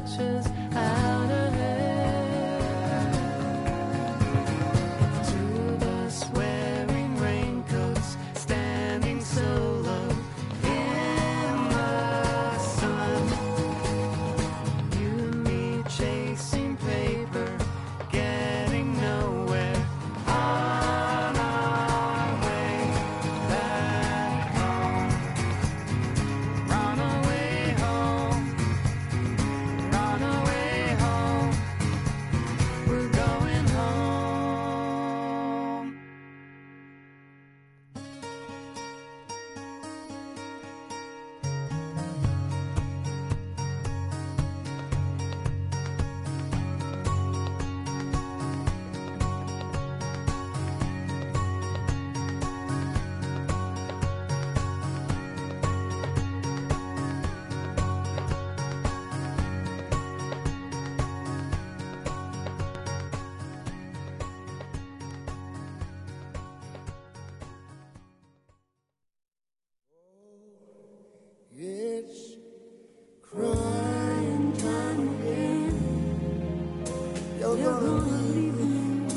stretches out ahead. Two of us wearing raincoats, standing solo in the sun. You and me chasing paper, getting nowhere on our way back home. Run away home, run away home. We're going home. It's crying time again. You're gonna leave me.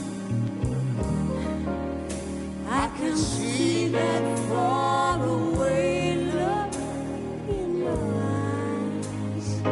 I can see that far away look in your eyes.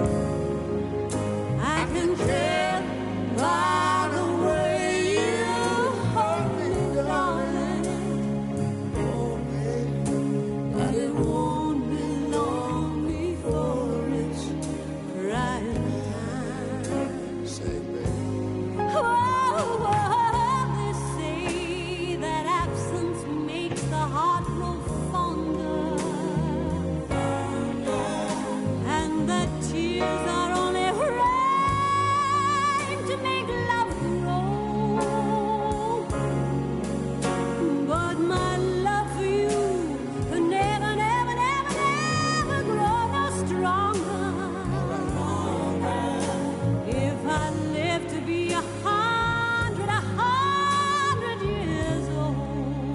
I can tell by the way you hold me, darling. Oh, baby, that it won't be long before it's crying time. Say, baby. Oh, they say that absence makes the heart grow fonder, and that tears are only rain to make love grow. But my love for you could never, never, never, never grow no stronger if I live to be 100 years old.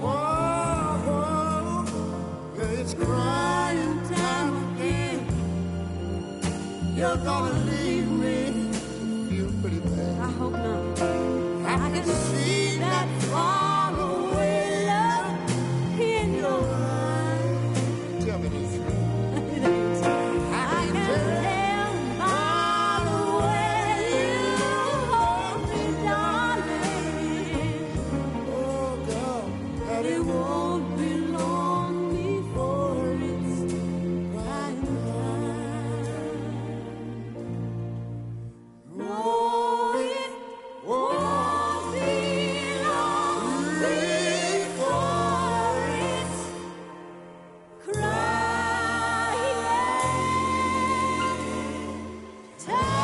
Whoa, it's crying time again. You're gonna leave me. Feel pretty bad. I hope not. I can see that far away love in your eyes. Tell me this. I can tell by the way you hold me, darling. Oh, God, that it won't be long before it's crying time. Oh, it won't be long before it's crying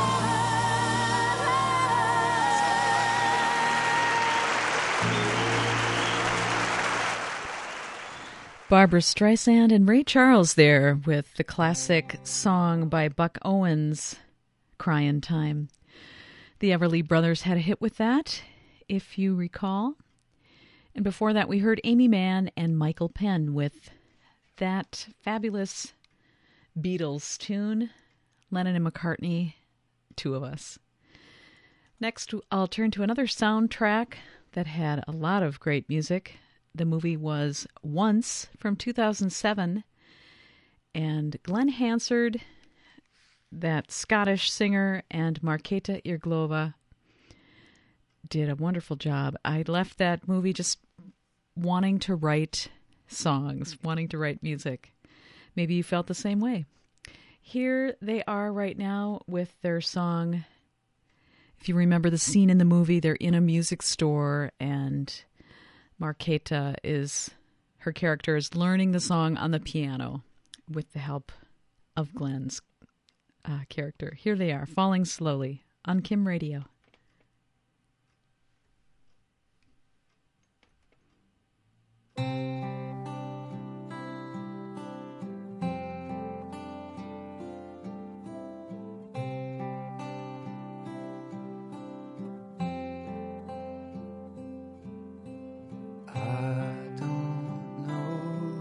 Barbra Streisand and Ray Charles there with the classic song by Buck Owens, Cryin' Time. The Everly Brothers had a hit with that, if you recall. And before that, we heard Amy Mann and Michael Penn with that fabulous Beatles tune, Lennon and McCartney, Two of Us. Next, I'll turn to another soundtrack that had a lot of great music. The movie was Once from 2007, and Glenn Hansard, that Scottish singer, and Markéta Irglova did a wonderful job. I left that movie just wanting to write songs, wanting to write music. Maybe you felt the same way. Here they are right now with their song. If you remember the scene in the movie, they're in a music store, and Markéta her character is learning the song on the piano with the help of Glenn's character. Here they are, Falling Slowly on Kim Radio.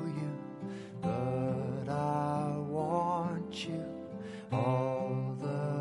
All the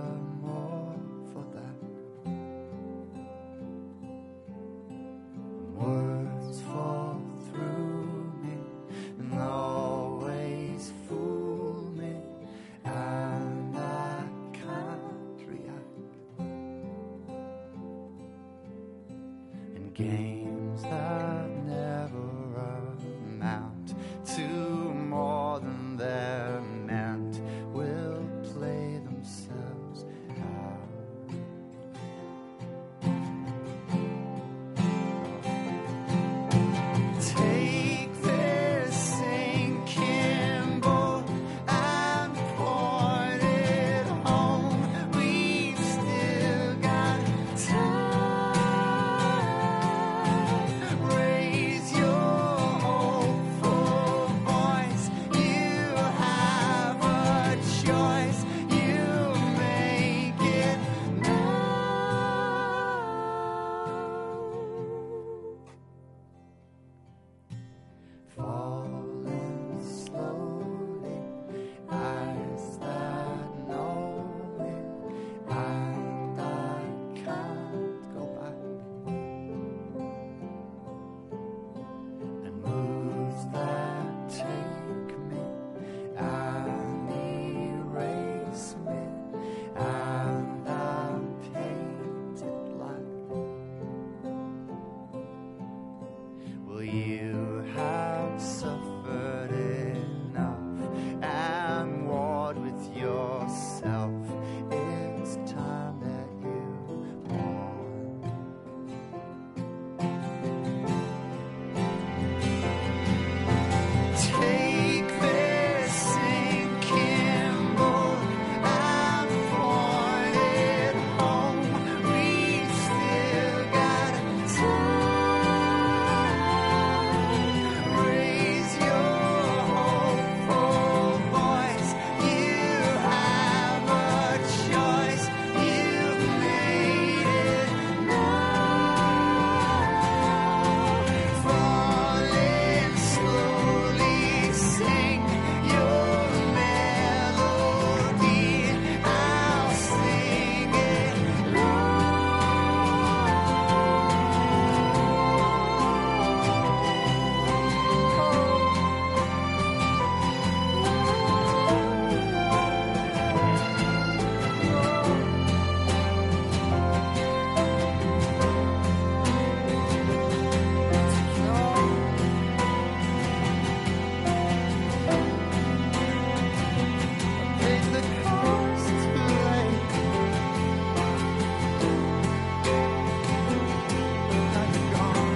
games that never amount to more than they're meant will play themselves out. Take this sinking boat and port it home. We've still got time. Raise your hopeful voice. You have a choice. You make it now. Falling slowly, eyes that know me, and I can't go back. And moves that take me and erase me, and I'm painted black. Will you have suffered enough and warred with yourself? It's time that you warn. Take this sinking boat and port it home. We've still got time. Raise your hopeful voice. You have a choice. You've made it now. Falling slowly, sing your melody. I'll sing it Paid the cost too late. Now you're gone.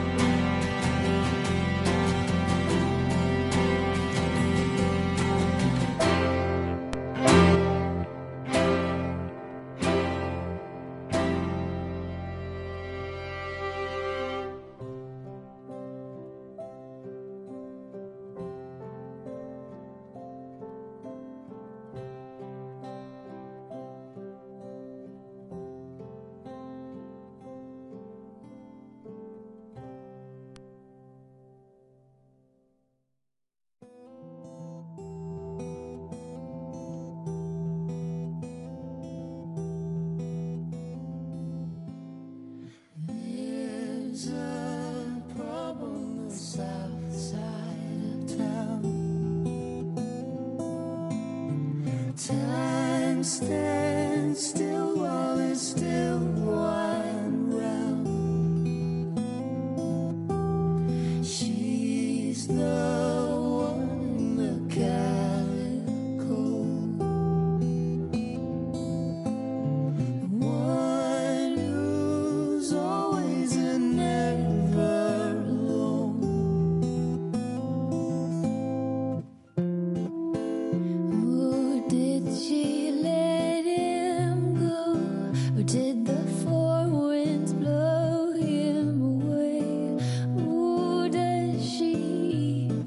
There's a pub on the south side of town. Time stands still while it's still wine round. She's the one in the calico, one who's always and never alone. Oh, did she let him go, or did the four winds blow him away? Oh, does she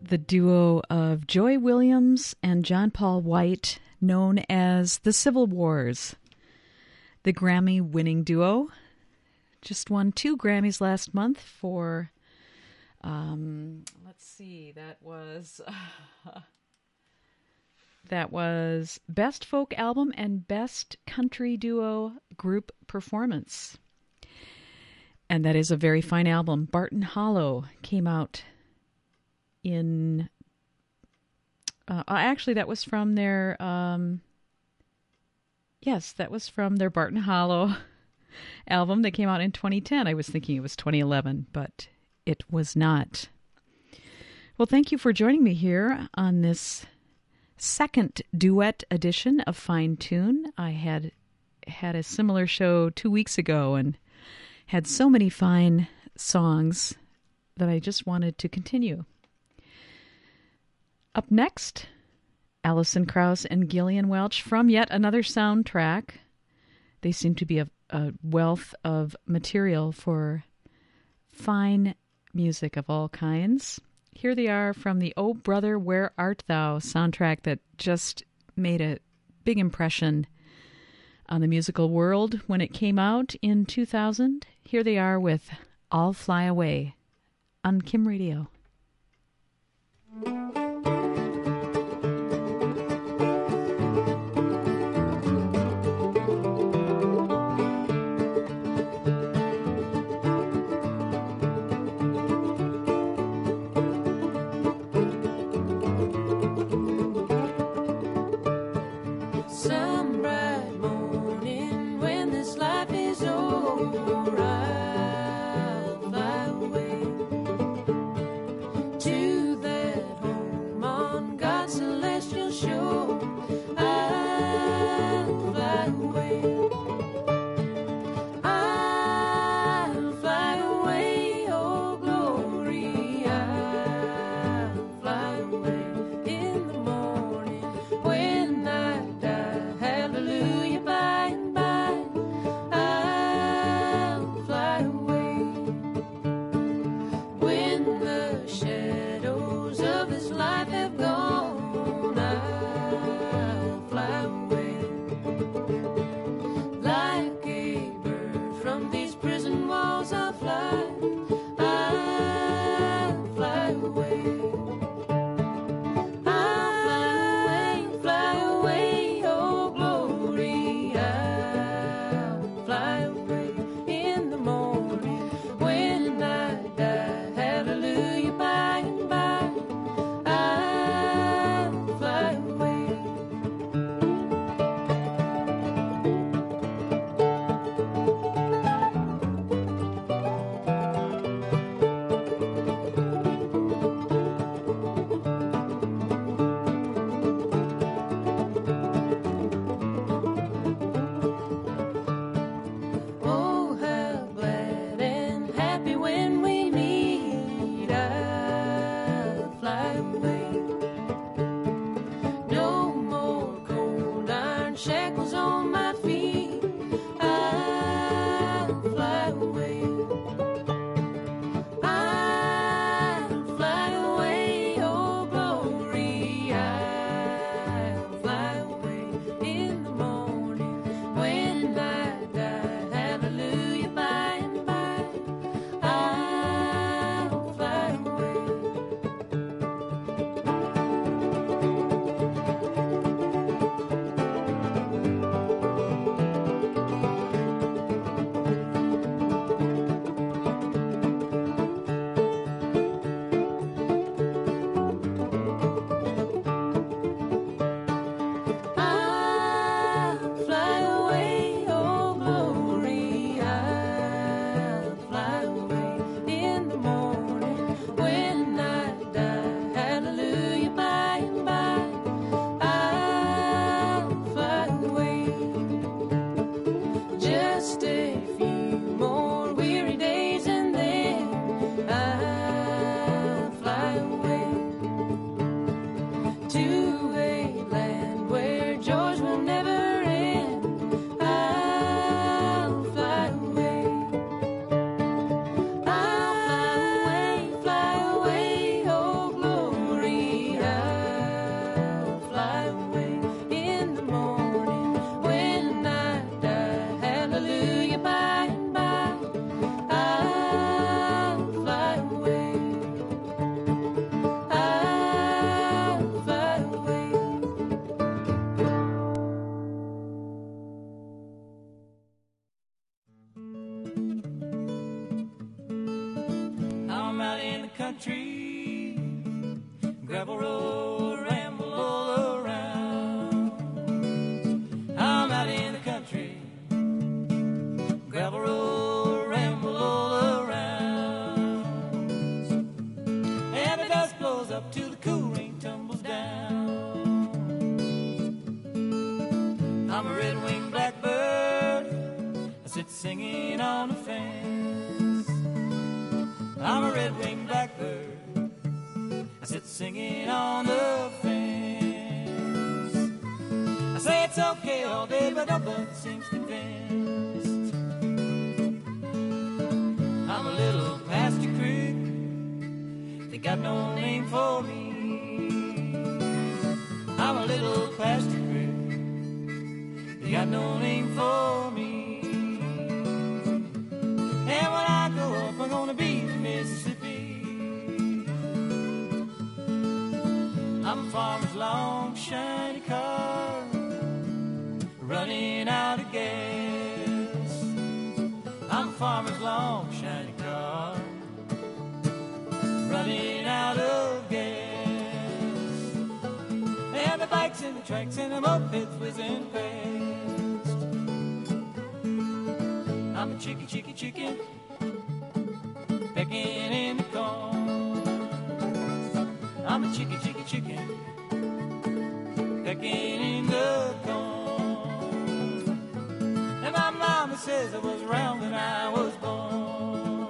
the duo of Joy Williams and John Paul White, known as the Civil Wars. The Grammy-winning duo just won 2 Grammys last month for, that was Best Folk Album and Best Country Duo Group Performance. And that is a very fine album. Barton Hollow came out in... actually, that was from their... yes, that was from their Barton Hollow album that came out in 2010. I was thinking it was 2011, but it was not. Well, thank you for joining me here on this second duet edition of Fine Tune. I had a similar show 2 weeks ago and had so many fine songs that I just wanted to continue. Up next, Alison Krauss and Gillian Welch from yet another soundtrack. They seem to be a wealth of material for fine music of all kinds. Here they are from the Oh Brother, Where Art Thou soundtrack that just made a big impression on the musical world when it came out in 2000. Here they are with I'll Fly Away on Kim Radio. Some bright morning when this life is over, I'll fly away. country, gravel road, ramble all around. I'm out in the country, gravel road, ramble all around. And the dust blows up till the cool rain tumbles down. I'm a red-winged blackbird, I sit singing on the fence. I'm a red-winged blackbird, I sit singing on the fence. I say it's okay all day, but no bug seems convinced. I'm a little pasture creek, they got no name for me. I'm a little pasture creek, they got no name for me. And when I grow up, I'm gonna be the Mississippi. I'm a farmer's long, shiny car, running out of gas. I'm a farmer's long, shiny car, running out of gas. And the bikes and the tracks and the mopeds whizzing past. I'm a chicken, pecking in the corn. I'm a chicken, pecking in the corn. And my mama says I was round when I was born.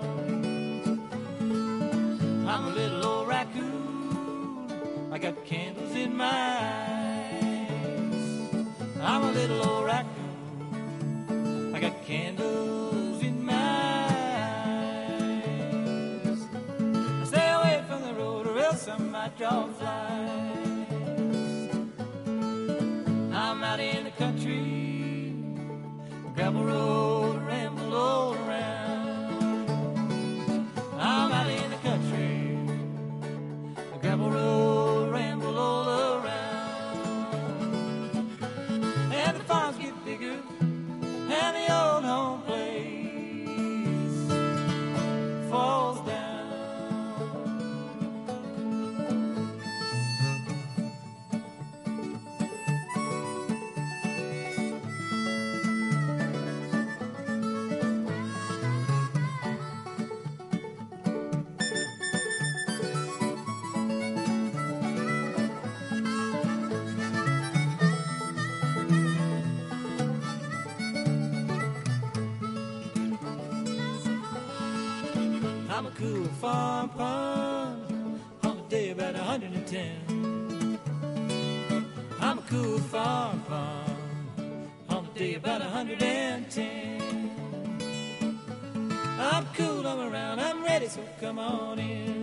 I'm a little old raccoon, I got candles in my eyes. I'm a little old raccoon, I got candles in my eyes. I stay away from the road or else I might draw flies. I'm out in the country, gravel road, ramble all around. I'm out in the country, gravel road, ramble all around. And the farms get bigger, and the old home place falls down. I'm a cool farm pond on a day about 110. I'm a cool farm pond on a day about 110. I'm cool, I'm around, I'm ready, so come on in.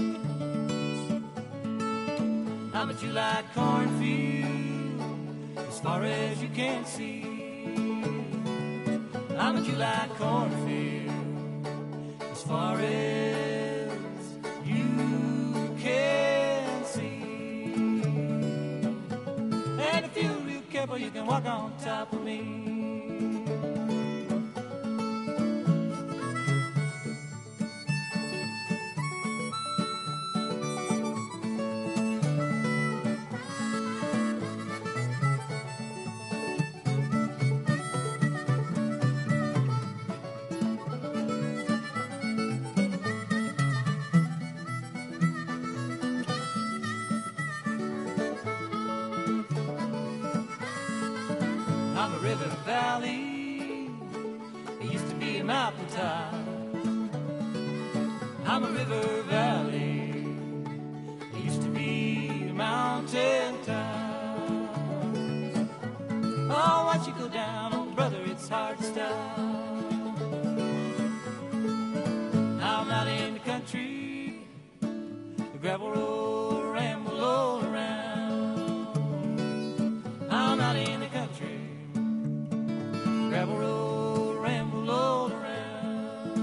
I'm a July cornfield as far as you can see. I'm a July cornfield as far as you can see. And if you're real careful, you can walk on top of me. I'm a river valley, it used to be a mountaintop. I'm a river valley, it used to be a mountaintop. Oh, once you go down, oh brother, it's hard to stop. I'm out in the country, the gravel road, ramble all around. I'm out in the country, gravel road, ramble all around.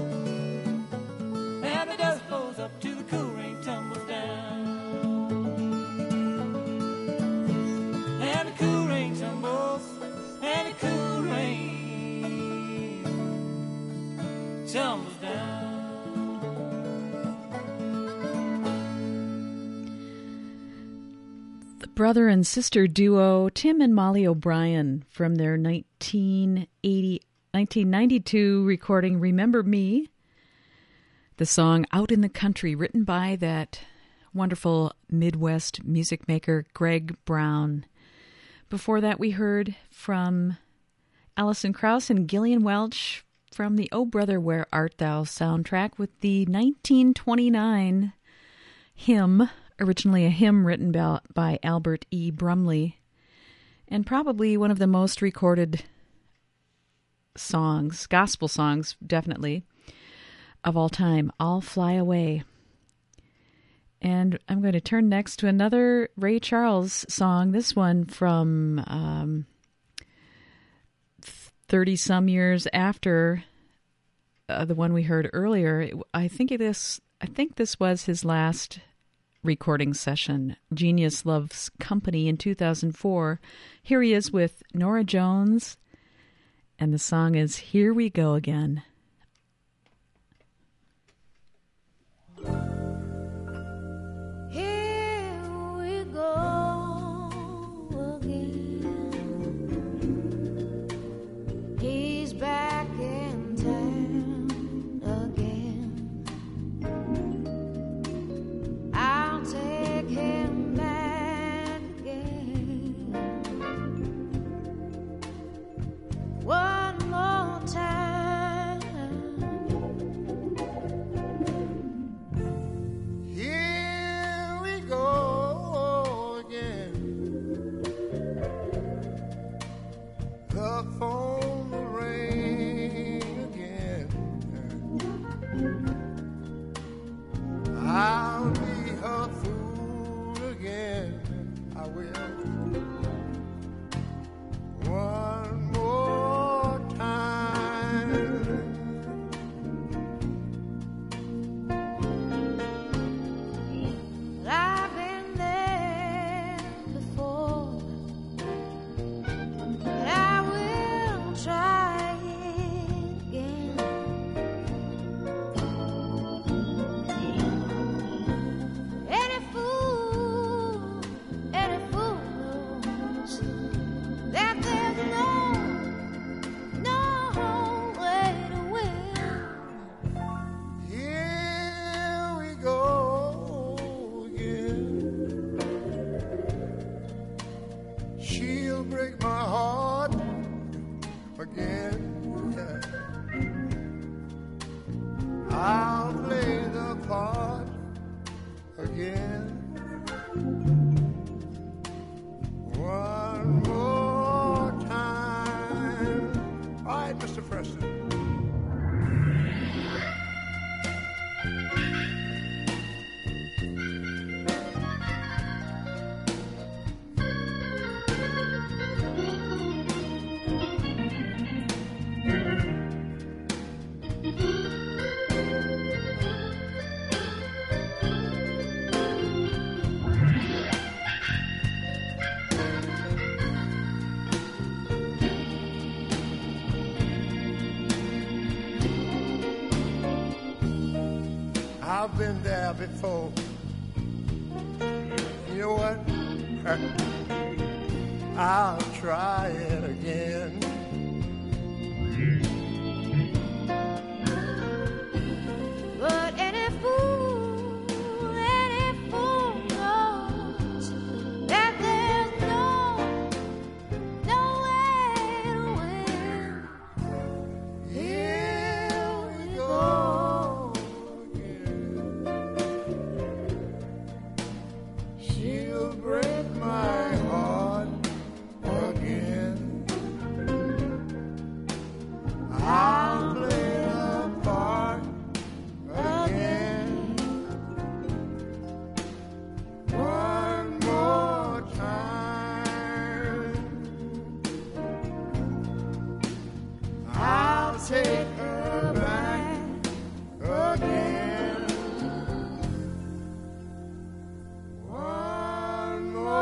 And the dust blows up till the cool rain tumbles down. And the cool rain tumbles, and the Brother and sister duo Tim and Molly O'Brien from their 1992 recording Remember Me, the song Out in the Country, written by that wonderful Midwest music maker Greg Brown. Before that, we heard from Alison Krauss and Gillian Welch from the Oh Brother, Where Art Thou soundtrack with the 1929 hymn, originally a hymn written by Albert E. Brumley, and probably one of the most recorded songs, gospel songs, definitely, of all time, I'll Fly Away. And I'm going to turn next to another Ray Charles song, this one from 30-some years after the one we heard earlier. I think this was his last recording session, Genius Loves Company, in 2004. Here he is with Norah Jones, and the song is Here We Go Again. Here we go again. He's back in town again. I'll take him back again. One more time. Here we go again. The phone will ring again. I'll be her fool again. I will. One more time. I've been there before, but I will try again. Any fool knows that there's no way to win. Here we go again. She'll break my heart again. I'll play the part again. One more time. All right, Mr. Preston. I've been there before. You know what? I'll try it again. But any fool knows that there's no way to win. Here we go again. She'll break my heart again. I'll play the part again. One more time. I'll take her back again. One more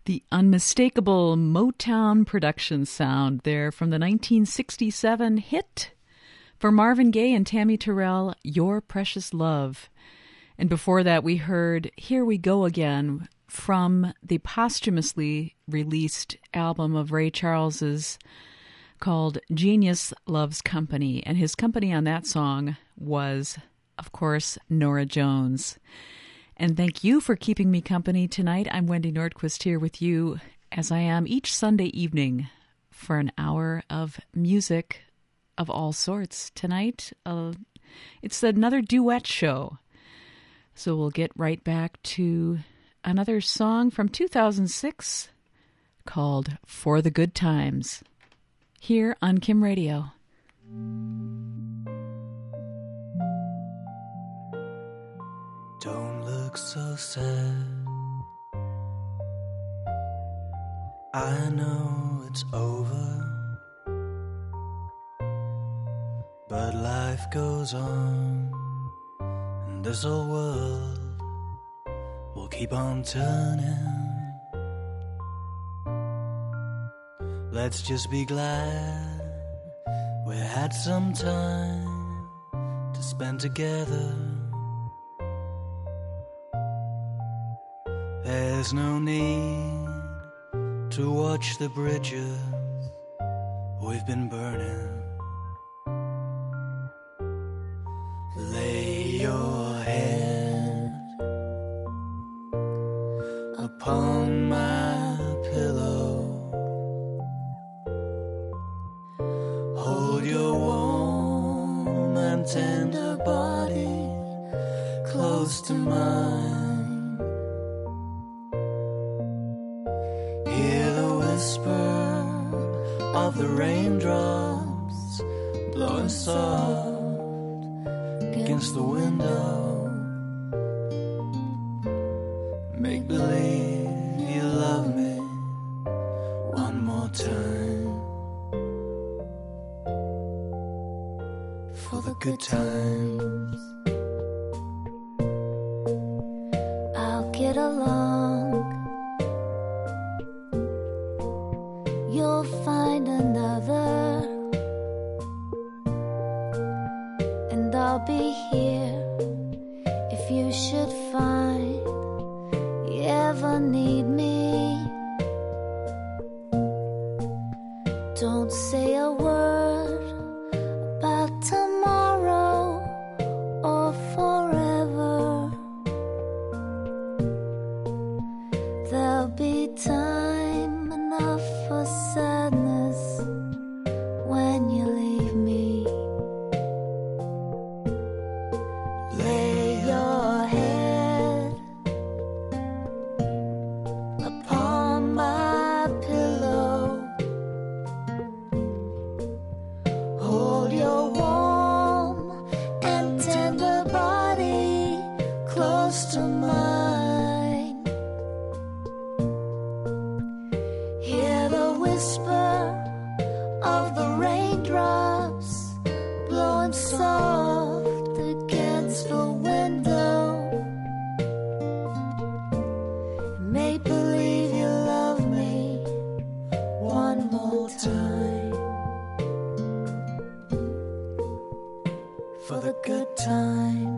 The unmistakable Motown production sound there from the 1967 hit for Marvin Gaye and Tammy Terrell, Your Precious Love. And before that, we heard Here We Go Again from the posthumously released album of Ray Charles's called Genius Loves Company. And his company on that song was, of course, Norah Jones. And thank you for keeping me company tonight. I'm Wendy Nordquist here with you, as I am each Sunday evening, for an hour of music of all sorts. Tonight, it's another duet show. So we'll get right back to another song from 2006 called For the Good Times, here on Kim Radio. Don't look so sad. I know it's over, but life goes on, and this whole world will keep on turning. Let's just be glad we had some time to spend together. There's no need to watch the bridges we've been burning. Lay your head upon my pillow. Hold your warm and tender body close to mine. Of the raindrops blowing soft against the window. Make believe you love me one more time. For the good times, I'll get along. You'll find another, and I'll be here if you should find you ever need me. Don't say a word about tomorrow or forever. There'll be time enough for sadness when you leave me. Lay your head upon my pillow. Hold your warm and tender body close to mine. Hear the whisper of the raindrops blowing soft against the window. Make believe you love me one more time. For the good times.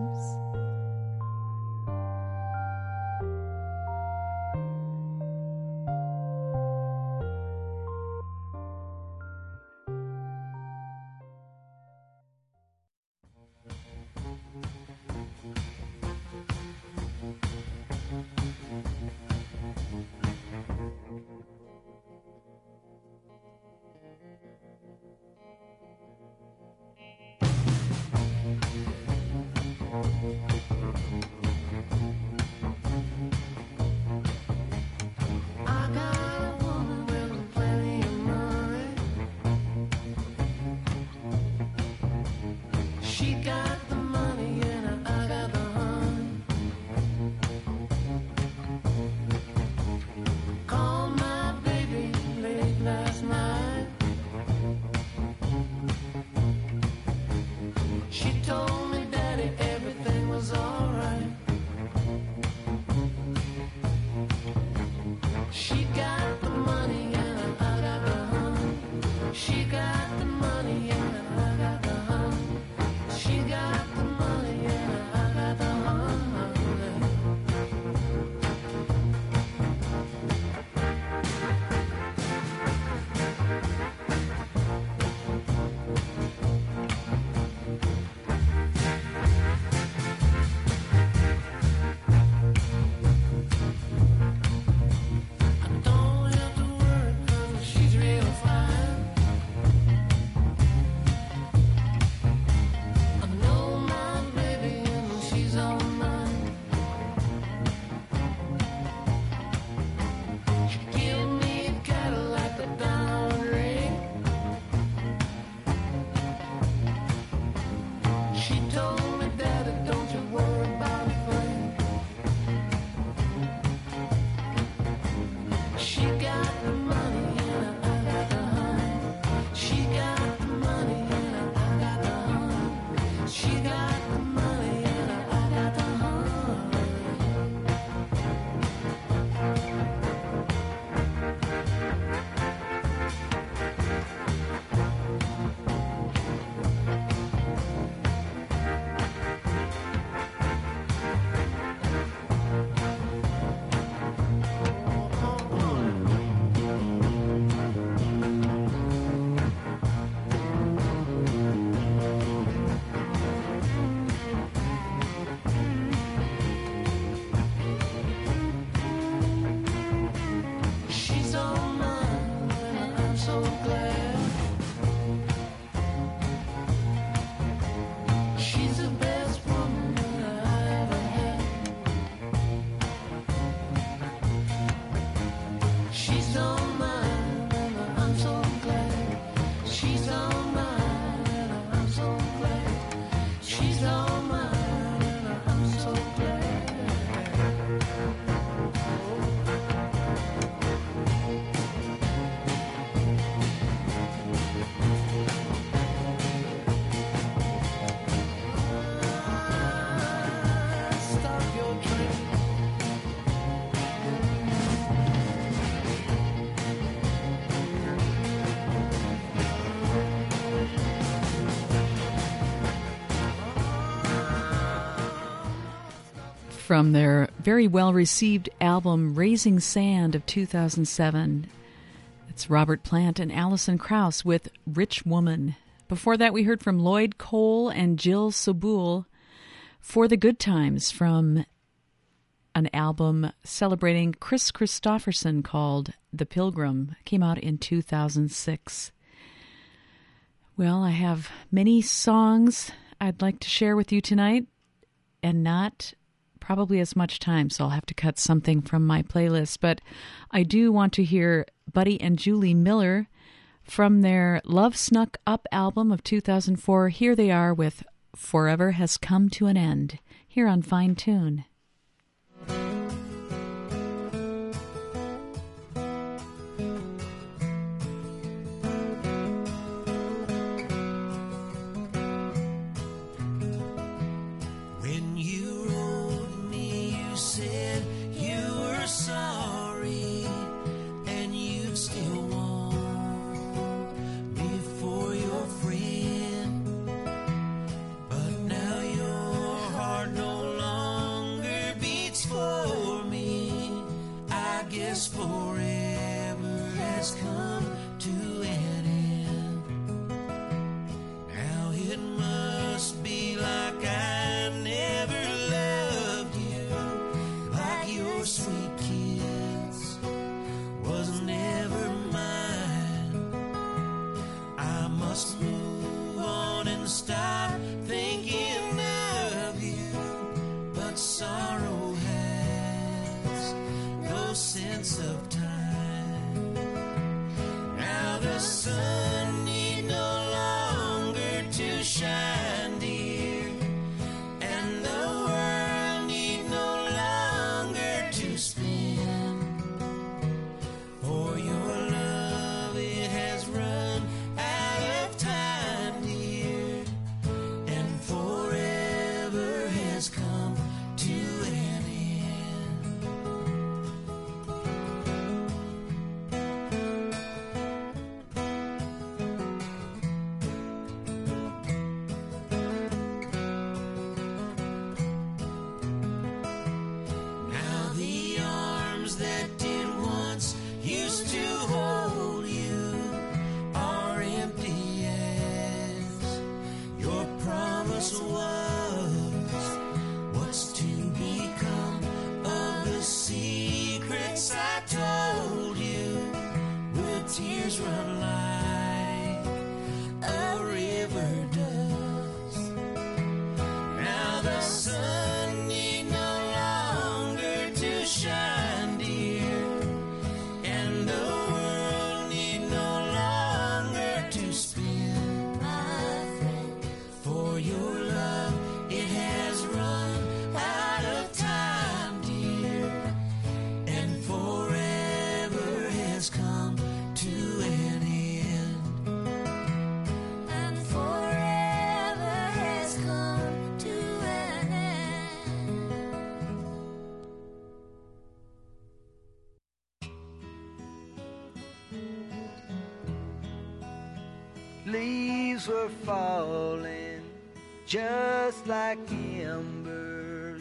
From their very well-received album Raising Sand of 2007. It's Robert Plant and Alison Krauss with Rich Woman. Before that, we heard from Lloyd Cole and Jill Sobul For the Good Times from an album celebrating Chris Christopherson called The Pilgrim. Came out in 2006. Well, I have many songs I'd like to share with you tonight, and not probably as much time, so I'll have to cut something from my playlist. But I do want to hear Buddy and Julie Miller from their Love Snuck Up album of 2004. Here they are with Forever Has Come to an End, here on Fine Tune. Forever has come to an end. And forever has come to an end. Leaves were falling just like embers,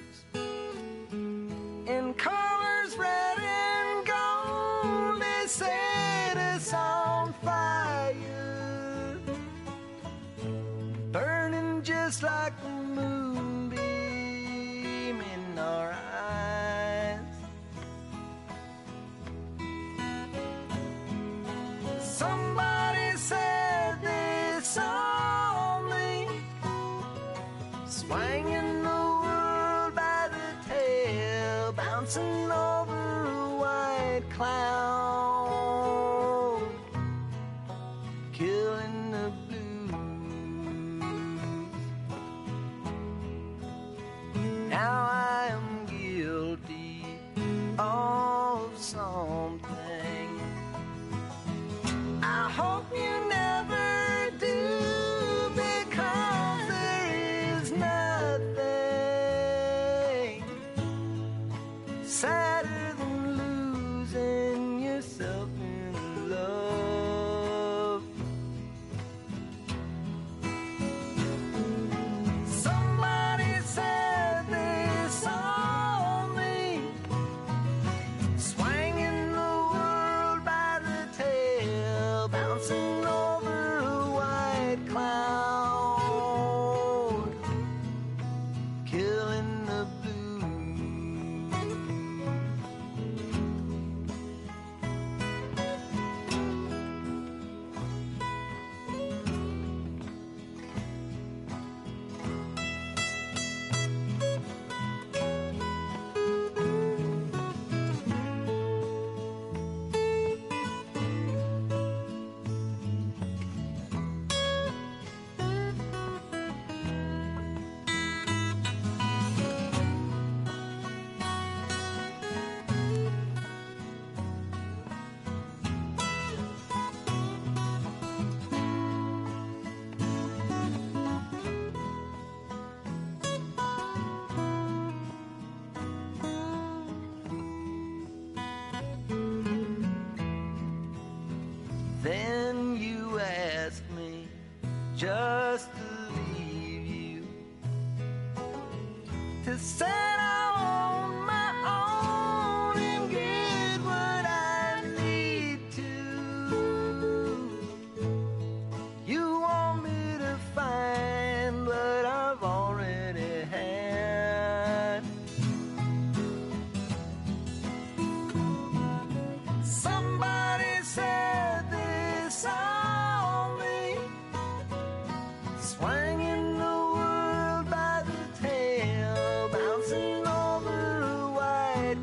in colors red and gold. They set us on fire, burning just like the moonbeam in our eyes. Somebody said they saw me swinging the world by the tail, bouncing over a white cloud, killing the blues. Now I am guilty of something I hope you never do, because there is nothing sadder than losing yourself in love. Somebody said they saw me swinging the world by the tail, bouncing over a white cloud, killing the blues. Then you ask me just to leave you, to set out on my own and get what I need to. You want me to find what I've already had. Somebody said they saw me swinging the world by the tail, bouncing over a white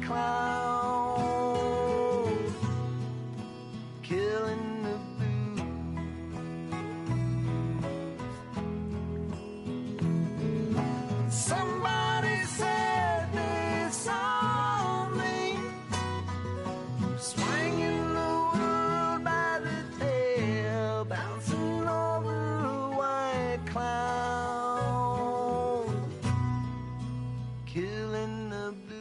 cloud, killing the blues. Somebody said they saw me swinging the world by the tail, bouncing over a white cloud, killing the blues.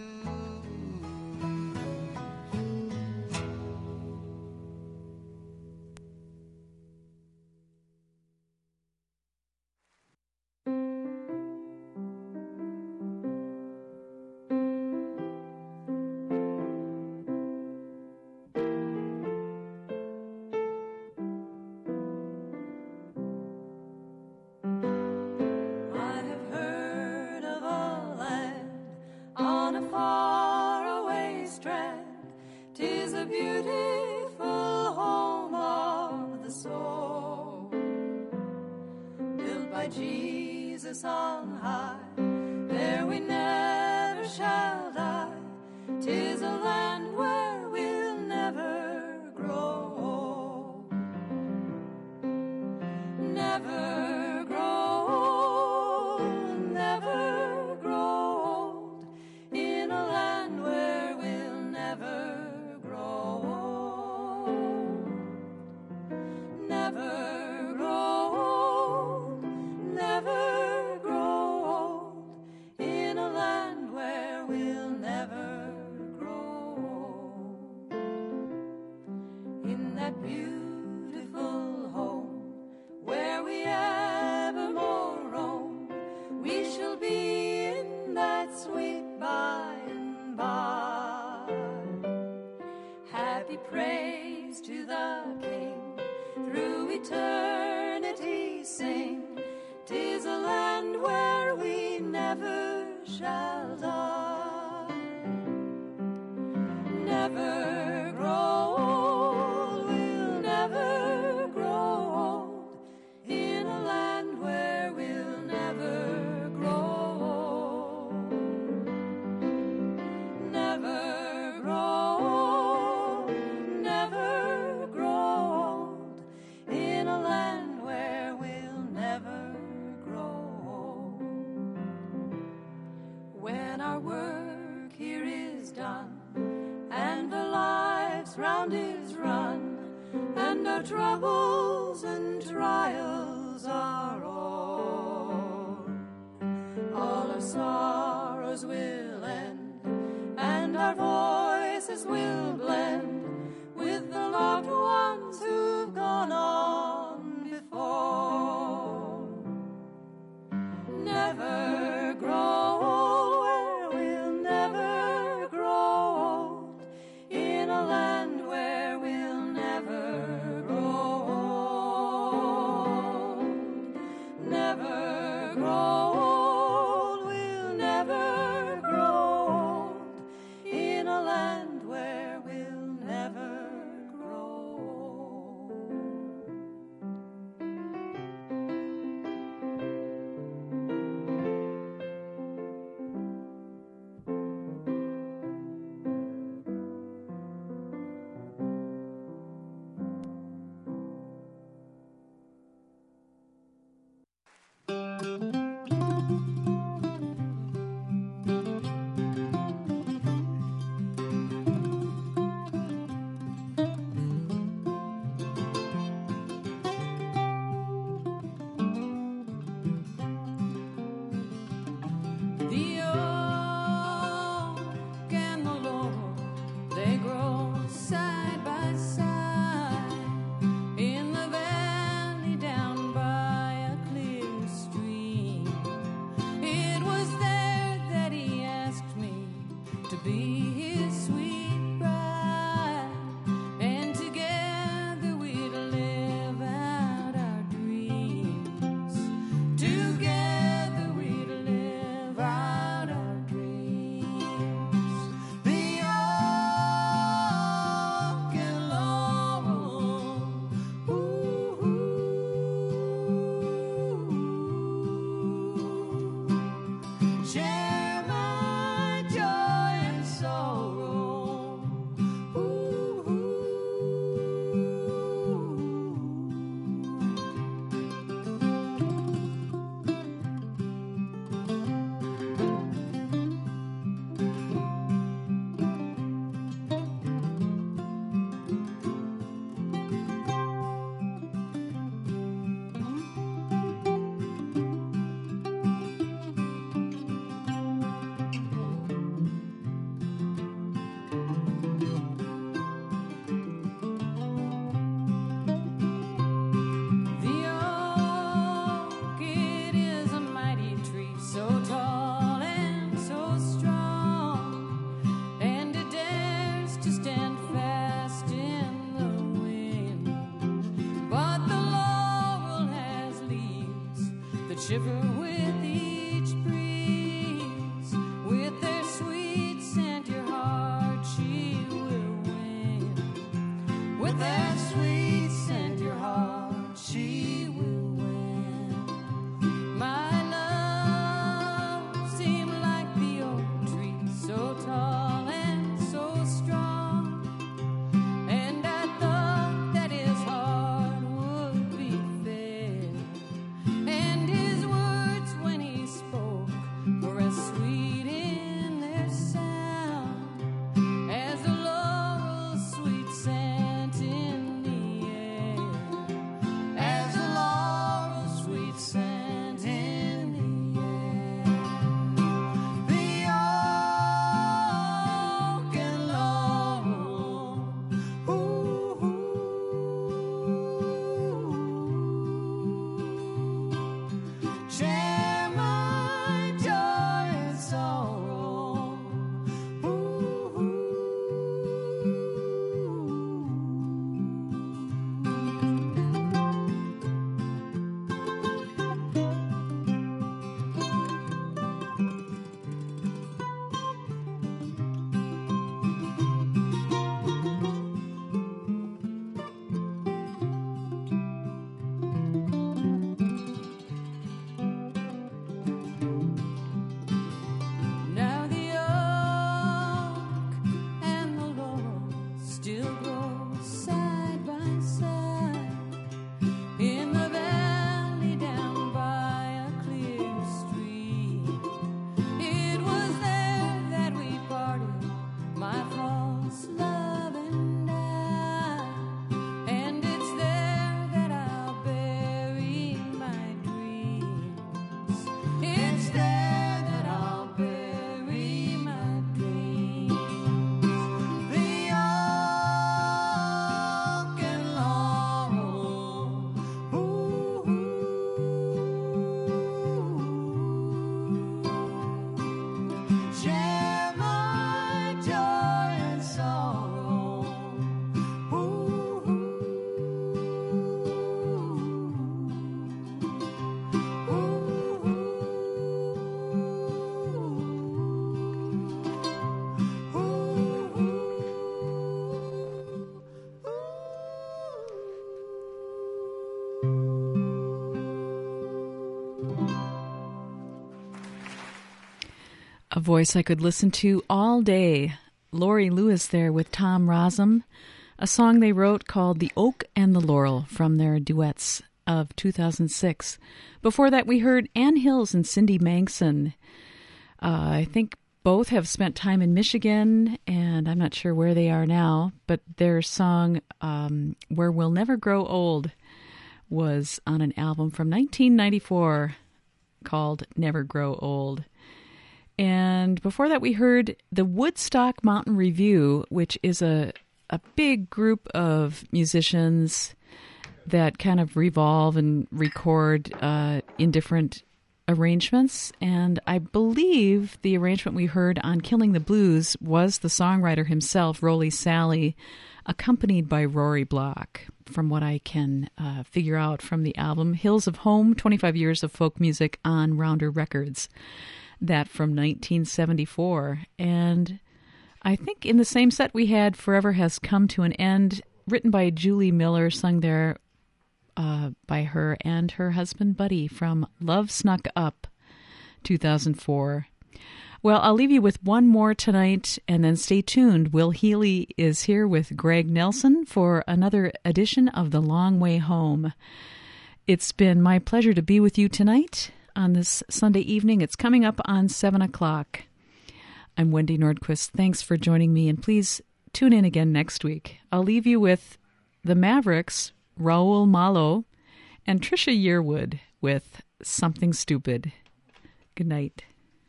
I have heard of a land on a faraway strand. 'Tis a beautiful home of the soul, built by Jesus on high. There we never shall die. 'Tis a land where we'll never grow old. Never grow old, never grow old, in a land where we'll never grow old. that beautiful home where we evermore roam. We shall be in that sweet by and by. Happy praise to the King, through eternity sing. 'Tis a land where we never shall die. Never grow old, we'll never grow old, in a land where we'll never grow old. Never grow old, never grow old, in a land where we'll never grow old. When our work here is done, and our lives round is run, and our troubles and trials are o'er, all our sorrows will end, and our voices will blend with the loved ones who've gone on before. Never grow old, where we'll never grow old, in a land where we'll never grow old. Never grow old, we'll never grow old, in a land where we'll never grow old. The oak and the laurel, they grow side by side in the valley down by a clear stream. It was there that he asked me to be his sweet bride, and together we'd live out our dreams. Together we'd live out our dreams. The oak and laurel, ooh, share my joy and sorrow. Ooh. The oak, it is a mighty tree, so tall and so strong, and it dares to stand fast in the wind. But the laurel has leaves that shiver with each breeze. With their sweet scent, your heart she will win. With their sweet scent, your heart she will win. My love seemed like the oak tree, so tall and so strong, and I thought that his heart would be fair, and his words still grow side by side in the valley down by a clear stream. It was there that we parted, my false love and I, and it's there that I'll bury my dreams. It's there that I'll bury my dreams. The oak and laurel, ooh, share my joy and sorrow. A voice I could listen to all day. Laurie Lewis there with Tom Rosam, a song they wrote called The Oak and the Laurel from their duets of 2006. Before that, we heard Ann Hills and Cindy Manxon. I think both have spent time in Michigan, and I'm not sure where they are now, but their song, Where We'll Never Grow Old, was on an album from 1994 called Never Grow Old. And before that, we heard the Woodstock Mountain Review, which is a big group of musicians that kind of revolve and record in different arrangements. And I believe the arrangement we heard on Killing the Blues was the songwriter himself, Roly Sally, accompanied by Rory Block, from what I can figure out from the album Hills of Home, 25 Years of Folk Music on Rounder Records. That from 1974. And I think in the same set we had Forever Has Come to an End, written by Julie Miller, sung there by her and her husband Buddy from Love Snuck Up, 2004. Well, I'll leave you with one more tonight, and then stay tuned. Will Healy is here with Greg Nelson for another edition of The Long Way Home. It's been my pleasure to be with you tonight on this Sunday evening. It's coming up on 7 o'clock. I'm Wendy Nordquist. Thanks for joining me, and please tune in again next week. I'll leave you with the Mavericks, Raul Malo, and Trisha Yearwood with Something Stupid. Good night.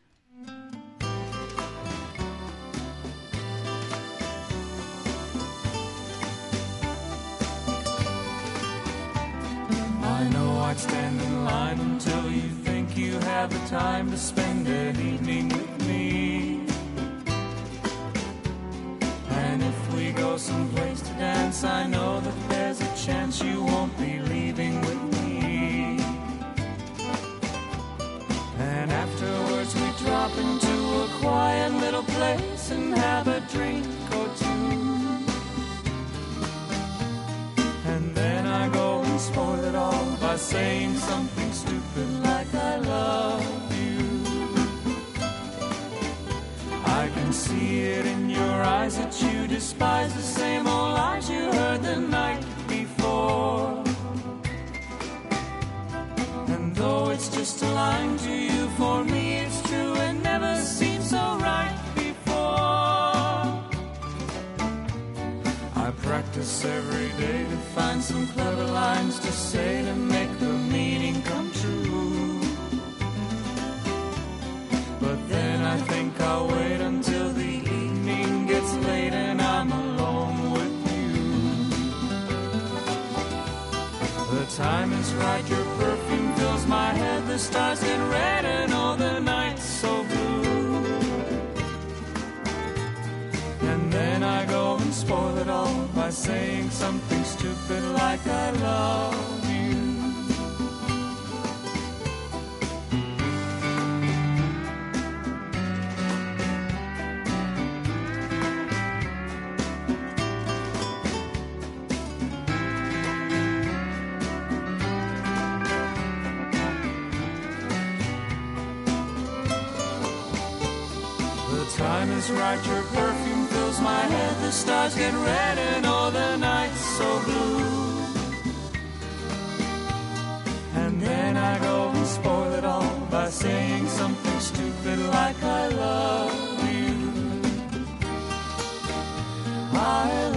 I know I'd stand in line until you think you have the time to spend an evening with me. And if we go someplace to dance, I know that there's a chance you won't be leaving with me. And afterwards we drop into a quiet little place and have a drink or two. And then I go and spoil it all by saying something stupid like I love you. I can see it in your eyes that you despise the same old lies you heard the night before. And though it's just a line to you, for me it's true and never seemed so right before. I practice every day to find some clever lines to say to make the meaning come true. But then I think I'll wait until the evening gets late and I'm alone with you. The time is right, your perfume fills my head, the stars get red and all the night's so blue. And then I go and spoil it all by saying something stupid like I love you. The time is right, your perfume fills my head, the stars get red and all the night's so blue. And then I go and spoil it all by saying something stupid like I love you. I